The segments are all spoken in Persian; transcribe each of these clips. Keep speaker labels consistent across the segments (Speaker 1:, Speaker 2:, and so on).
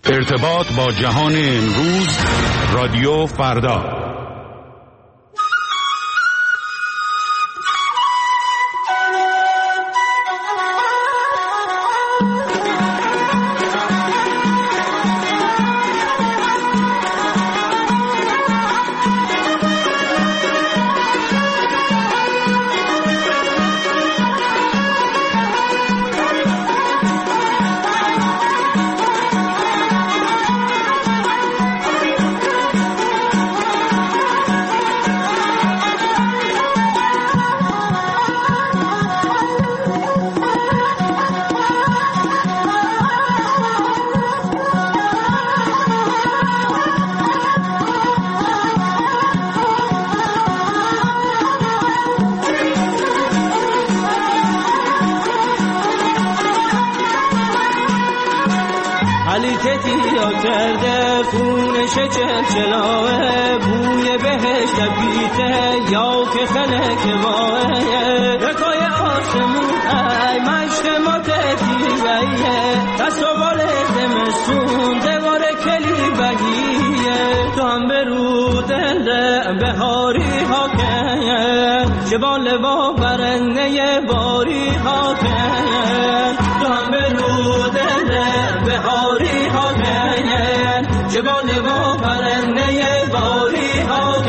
Speaker 1: ارتباط با جهان امروز، رادیو فردا.
Speaker 2: کرده خونش چلچلاه بوی بهش لبیته یا که خلک وایه رکای آسمون ای مشت ما تیویه دست و بال زمستون دوار کلی بگیه تو هم برو دل بهاری ها که جبال با برنه باری ها که تو هم برو دل بهاری ها جبال با برنه باری ها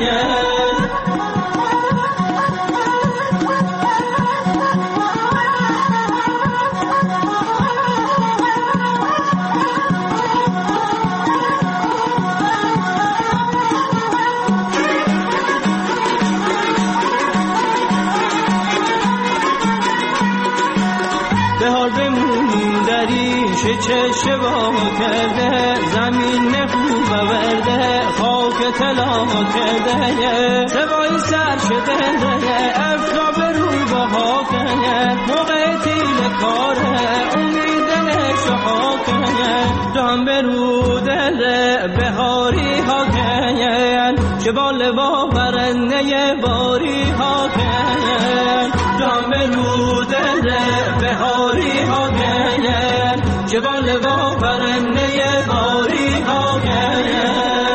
Speaker 2: به حال بمونیم دریش چه با کرده زمین خوب ورده خاک طلا کرده سوای سر شده افتاب روی بها کنه موقع تیل کاره امید نشها کنه دام برو دل بهاری ها کنه چه بال با برنه باری ها کنه دام برو دل بهاری ها کنه چه بال با برنه باری ها کنه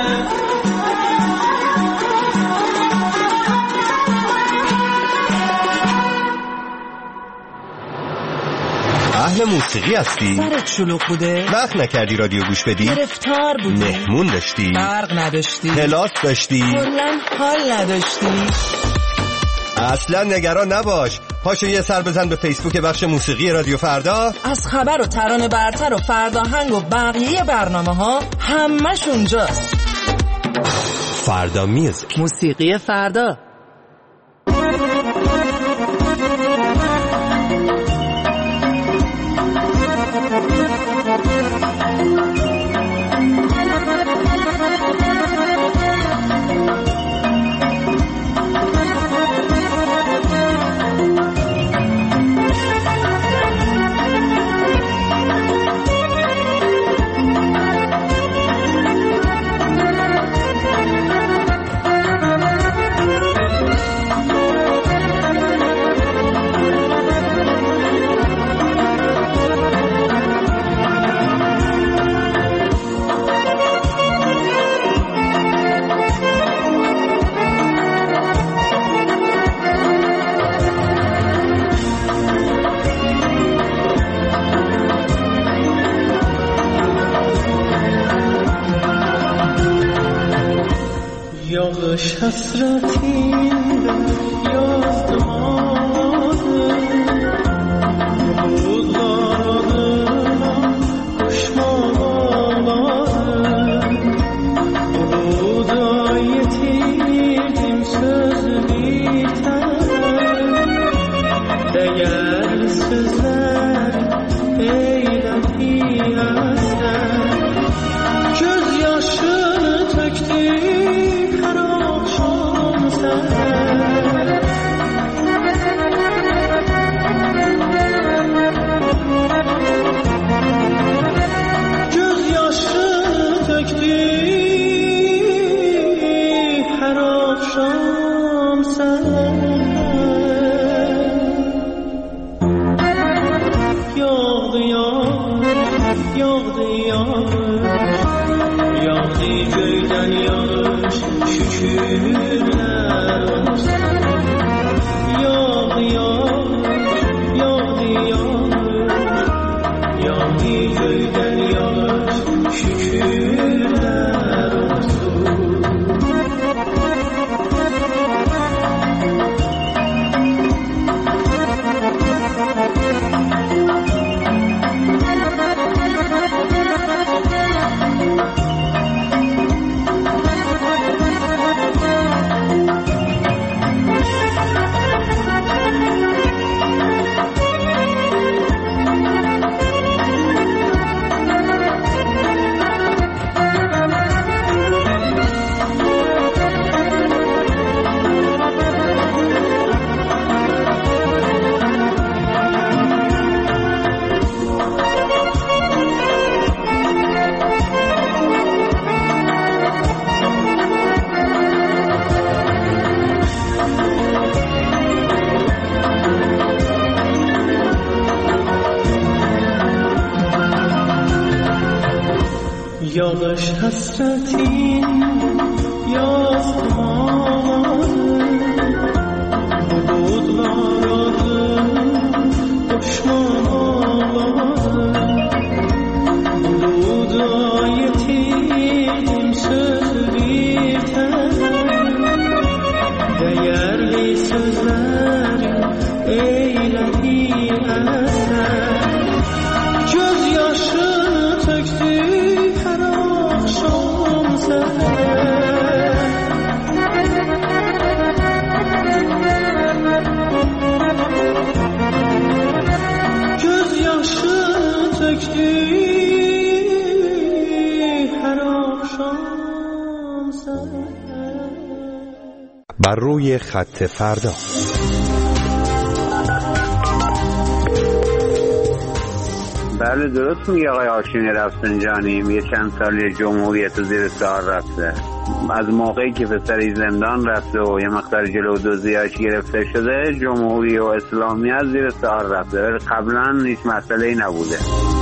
Speaker 3: اهل موسیقی هستی؟
Speaker 4: سرت شلوغ بوده؟
Speaker 3: وقت نکردی رادیو گوش بدی؟
Speaker 4: گرفتار بودی؟
Speaker 3: مهمون داشتی؟
Speaker 4: برق نداشتی؟
Speaker 3: کلاس داشتی؟
Speaker 4: کلاً حال نداشتی؟
Speaker 3: اصلا نگران نباش، پاشو یه سر بزن به فیسبوک بخش موسیقی رادیو فردا.
Speaker 4: از خبر و ترانه برتر و فرداهنگ و بقیه برنامه ها همش اونجاست.
Speaker 3: فردا میوزیک،
Speaker 4: موسیقی فردا.
Speaker 2: یادش حسرتی یاد ماده بود دارم کشمان آماده بود آیتیم söz biter değer sözler eylemi yazlar gözyaşını töktüm her akşam sen yağdı yağış, yağdı göyden yağış, şükürler olsun. Yağdı yağış, yağdı yağış, yağdı göyden yağış, şükürler olsun. Yağış hasretin yazdım ağladı, bulutlar adı düşman ağladı. Buluda yetim söz bir tel, değerli sözlerim eyledi eser. Gözyaşı töktü
Speaker 3: بر روی خط فردا.
Speaker 5: بله درست میگه آقای هاشمی رفسنجانی. یه چند سالی جمهوریت زیر سوال رفته. از موقعی که پسری زندان رفته و یه مقدار جلو دزدیاش گرفته شده، جمهوری و اسلامیت زیر سوال رفته، ولی قبلا هیچ مسئله‌ای نبوده.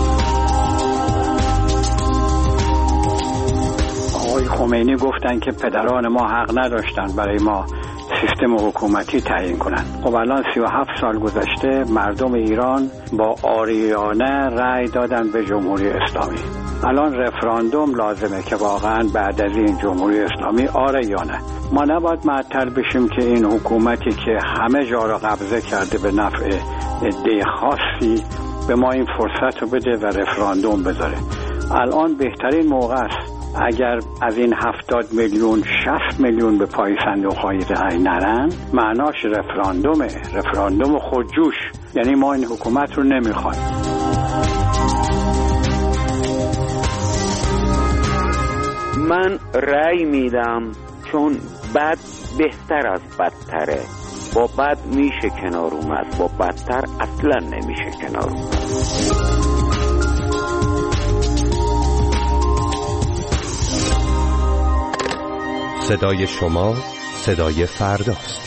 Speaker 6: آقای خمینی گفتن که پدران ما حق نداشتن برای ما سیستم حکومتی تعیین کنن. خب الان 37 سال گذشته، مردم ایران با عاریانه رأی دادن به جمهوری اسلامی. الان رفراندوم لازمه که واقعا بعد از این جمهوری اسلامی آره یا نه. ما نباید معطل بشیم که این حکومتی که همه جا را قبضه کرده به نفع عده خاصی به ما این فرصت رو بده و رفراندوم بذاره. الان بهترین موقع است. اگر از این 70 میلیون 60 میلیون به پای صندوق‌های رأی نرن، معناش رفراندومه، رفراندوم خودجوش، یعنی ما این حکومت رو نمیخوایم.
Speaker 7: من رأی میدم چون بد بهتر از بدتره. با بد میشه کنار اومد، با بدتر اصلا نمیشه کنار اومد.
Speaker 3: صدای شما صدای فرداست.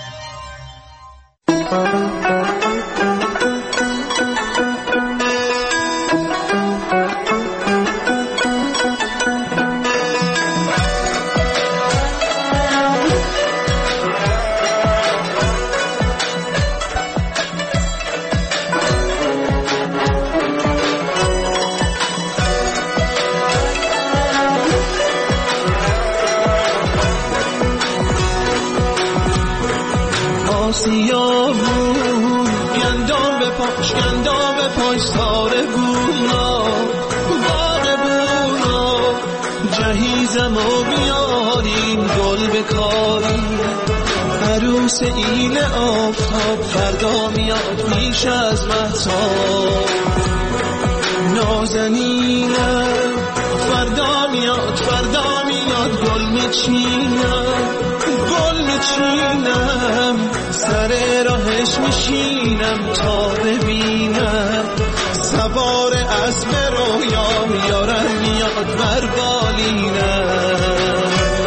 Speaker 2: سیاهون گندام به پاش گندام به پاش ساره گونا باغ بونا جهیزم و بیاریم گل بکاریم عروس ایل آفتاب فردا میاد پیش از مهتاب نازنینم فردا میاد گل میچینم سر راهش میشینم تا ببینم سوار اسب رویام یارم میاد بر بالینم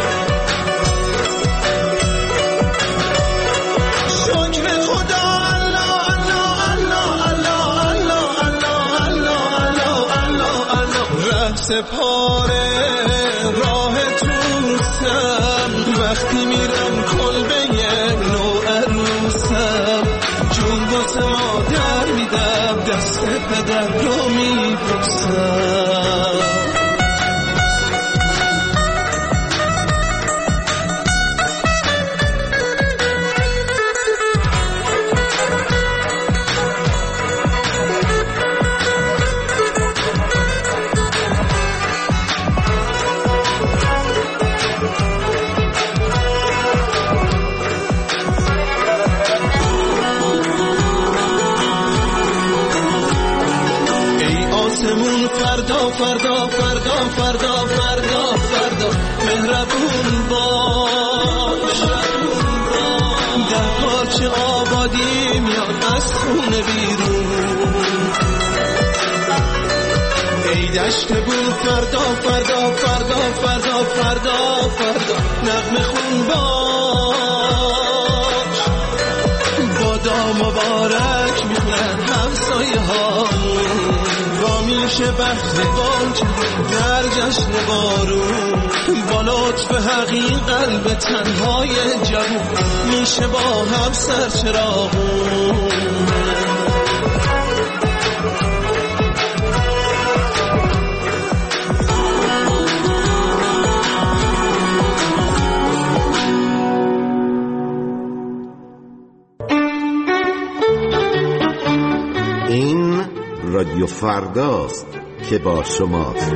Speaker 2: شکر خدا الله الله الله الله الله الله الله الله سپاره راه توسم، وقتی میرم کلبه نو عروسم، جون واسه مادر میدم، دست پدر رو میبوسم. فردا فردا فردا فردا فردا فردا مهربون باش، در پارچه آبادی میاد از خونه بیرون. ای دشت بود فردا فردا فردا فردا فردا فردا نغمه خون باش، بادا مبارک میخونن همسایه هامون، با میشه بخت بانک در جشن بارون، با لطف حقیق قلب تنهای جوون میشه با هم سرچراغون.
Speaker 8: این رادیو فرداست که با شماست.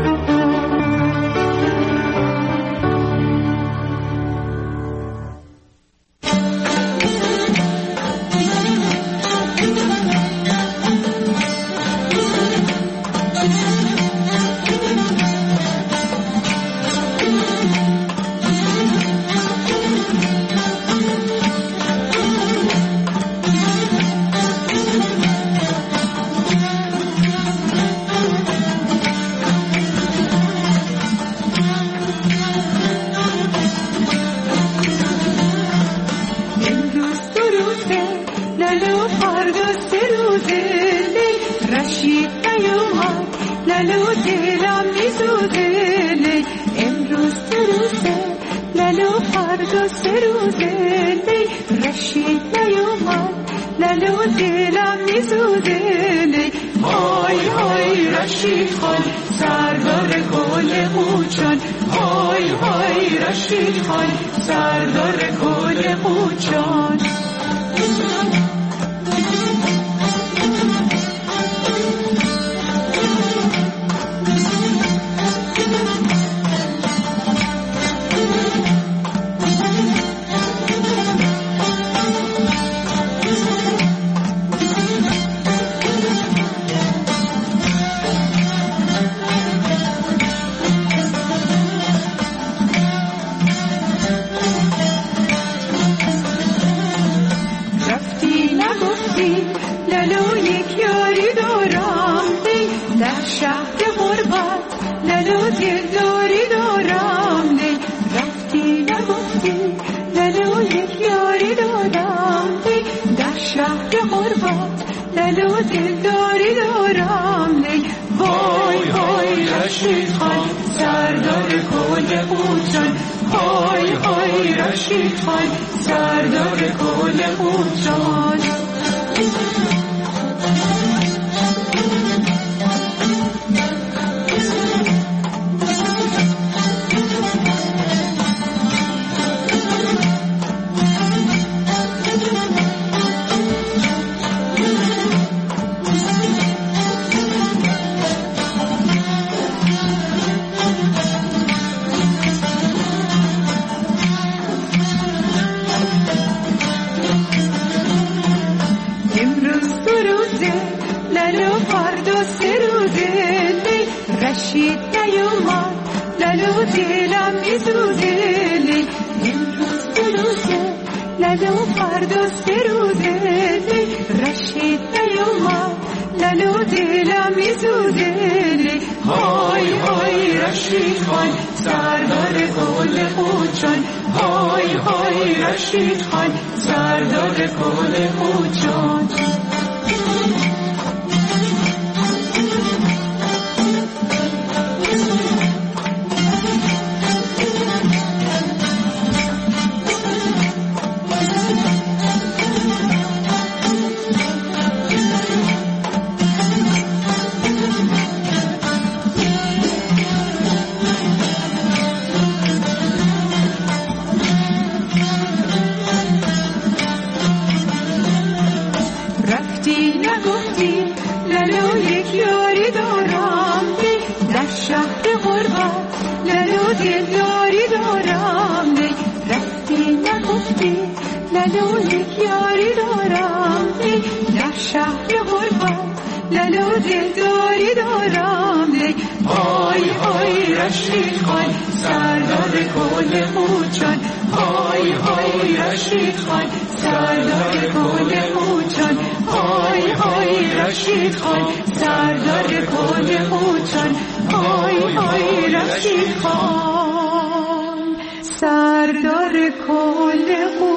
Speaker 9: غربت لالو دل داری دارم دی رفتی نگفتی لالو یک یاری دارم دی در شهر غربت لالو دل داری دارم دی آی آی رشید خان سردار کل خوچان آی آی رشید خان سردار کل خوچان آی آی رشید خان سردار کل خوچان آی آی رشید خان سردار کل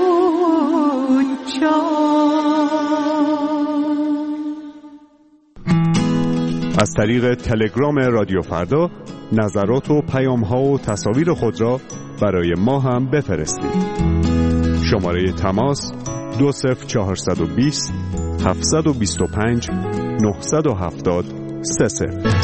Speaker 9: خوچان.
Speaker 1: از طریق تلگرام رادیو فردا نظرات و پیام‌ها و تصاویر خود را برای ما هم بفرستید. شماره تماس 20420 725 970 30.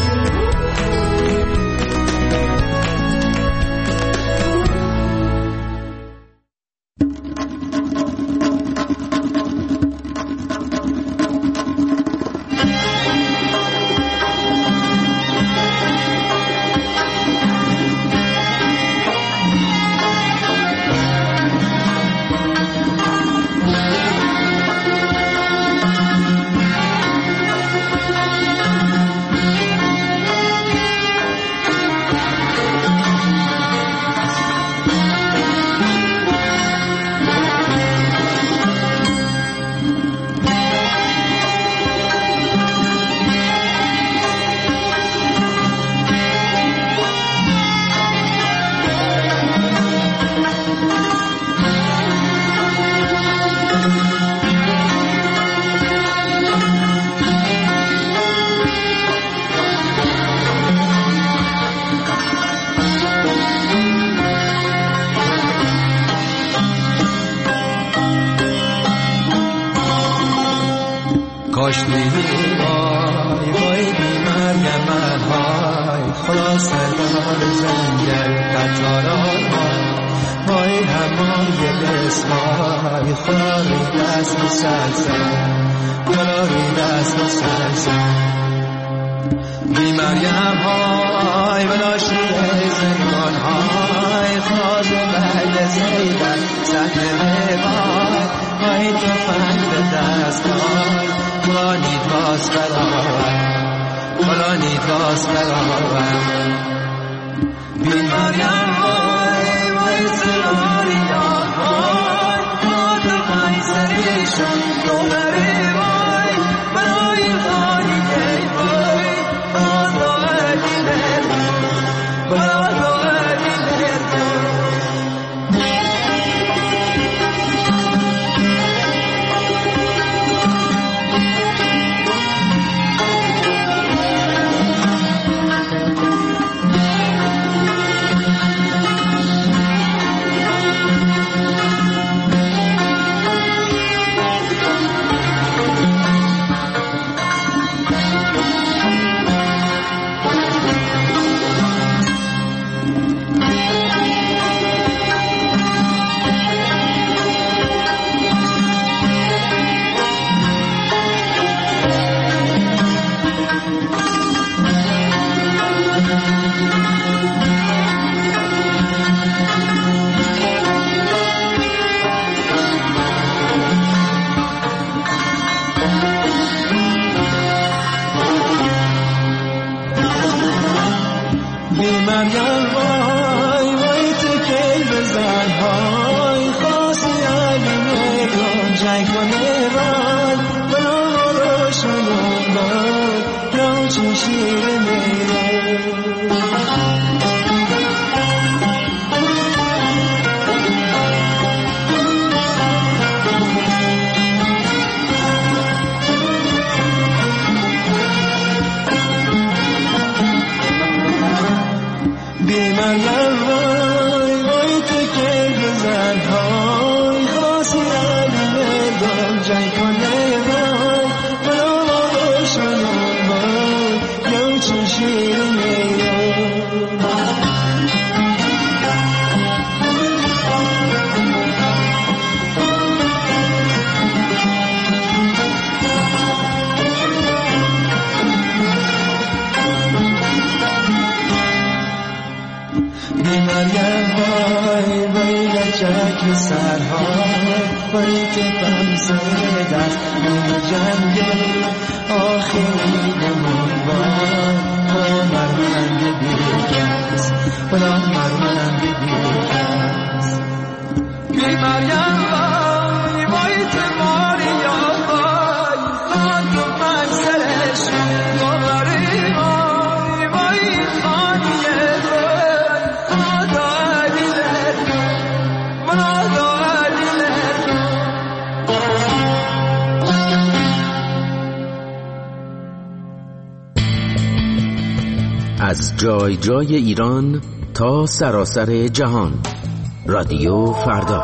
Speaker 2: کاش دیدی وای وای بیمرگم من های خلاص دار زنگل قطاران وای همای بسمای خلاری دست مسلسل خلاری دست مسلسل بیمرگم های بلاشی زنگان های خواز بعد زیدن سهل وای وای تو فند دست های خلانید باز برآور بیماریم وای وای سلاری وای مادر وای سریشون دوباره وای برای خانی دی وای آدو علی لردون برادو علی لردون بیماریم وای وای تکی بزن های خاصی علی میگم جنگ کنه وای بنا روشنون وای روچی شیر میره بیماریم وای وای تکی بزن های خاصی علی میگم جنگ کنه وای بنا روشنون وای روچی شیر میره خاک سرها باری که بمزه دست این جنگ آخری نمونوان مرمند بیرکس بلا مرمند بیرکس بی مریم وای وای تماری یا وای خان تو منزلش دوباره وای وای خانیه وای خدا علیلر منادا علیلر.
Speaker 10: از جای جای ایران تا سراسر جهان، رادیو فردا.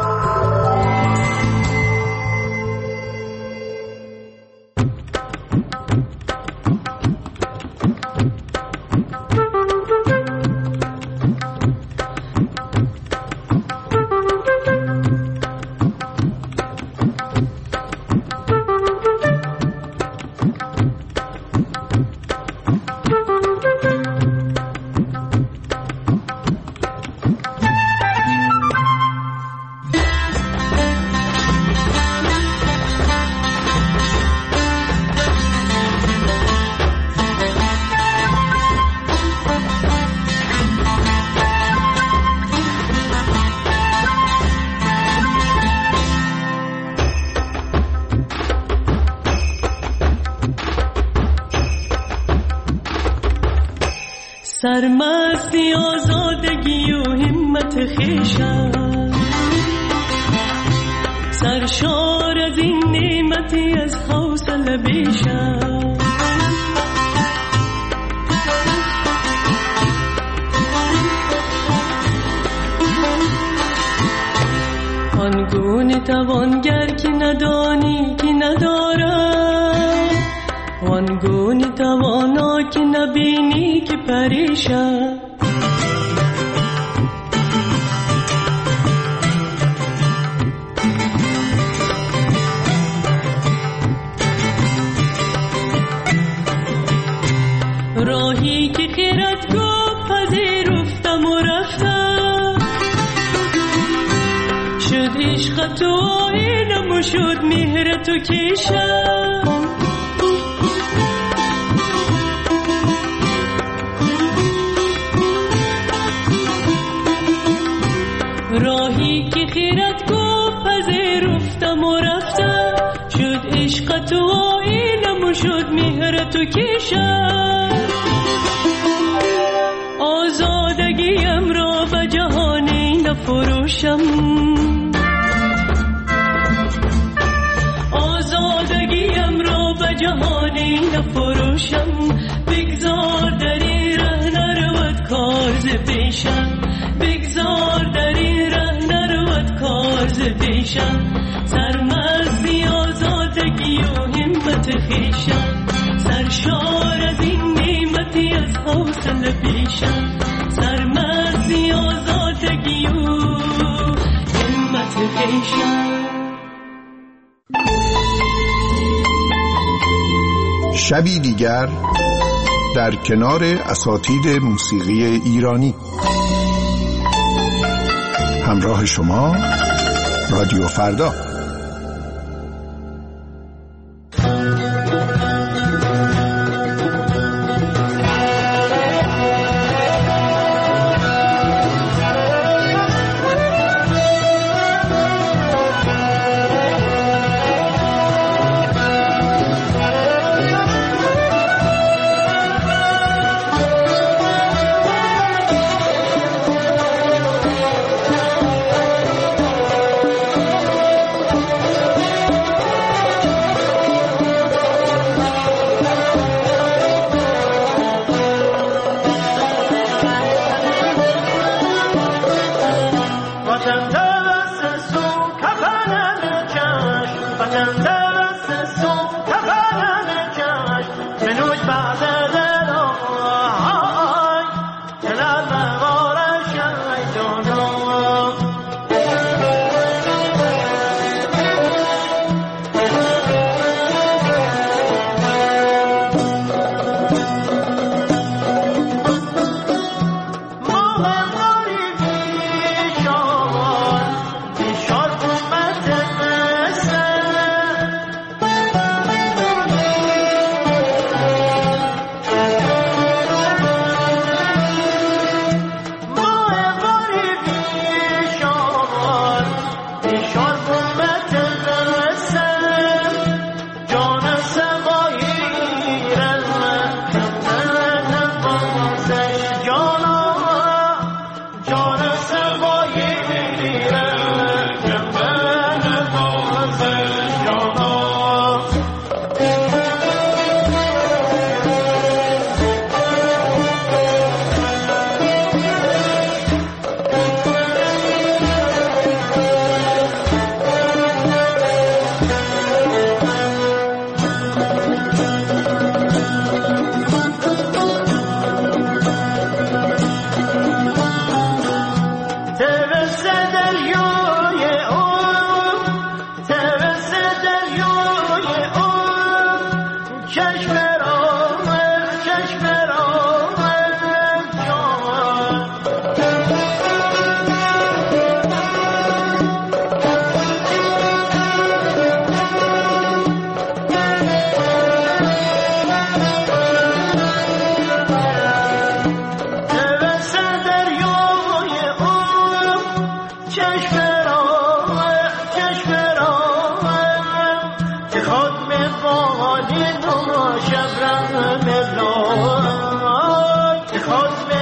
Speaker 11: سرمستی آزادگی و همت خویشم، سرشار از این نعمتی از حوصله بیشم. آنگونه توانگر که ندانی که ندارد، آنگونه توانا که نبینی که پریشان. راهی که خیرت گفت پذیرفتم و رفتم، شد عشق تو آینم و شد مهر تو کشم. راهی که خیرت گفت پذیرفتم و رفتم، شد عشق تو آینم و شد مهر تو کشم. آزادگیم را به جهانی نفروشم، آزادگیم را به جهانی نفروشم. بگذار در این ره نرود کار ز پیشم، بگذار در این ره نرود کار ز پیشم. سرمستی آزادگی و همت خویشم، سرشار از این نعمتی از حوصله پیشم. سرمستی آزادگی و همت خویشم.
Speaker 12: شبی دیگر در کنار اساتید موسیقی ایرانی، همراه شما رادیو فردا.
Speaker 13: حسن